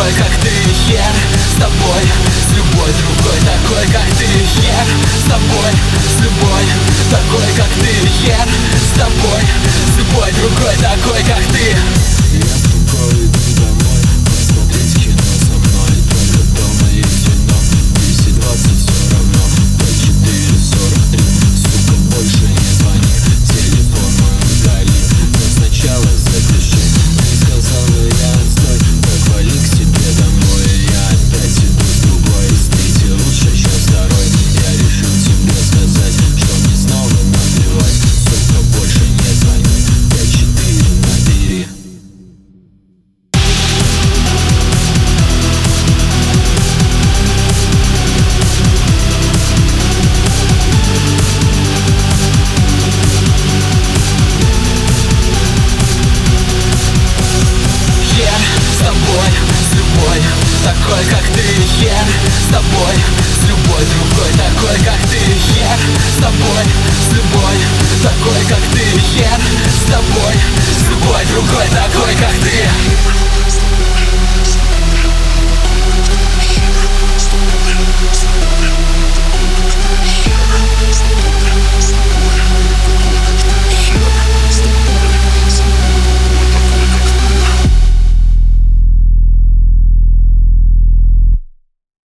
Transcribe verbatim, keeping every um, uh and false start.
такой, как ты, хер с тобой, с любой другой, такой, как ты, хер с тобой, с любой, такой, как ты, хер с тобой, с любой другой, такой, как ты. Я с рукой иду домой, посмотреть кино со мной. Только дома есть вино, десять двадцать все равно. Пять четыре сорок три, сука, больше не звони. Телефон мой удали, но сначала запиши. Ты сказала, я отстой, так вали к себе домой. Я опять иду с другой, с третьей лучше, чем с второй. Я решил тебе сказать, что мне снова наплевать. Сука, больше не звони, пять четыре набери. Такой, как ты, хер с тобой, с любой другой, такой, как ты, хер с тобой, с любой, такой, как ты, хер с тобой, с любой другой, такой, как ты.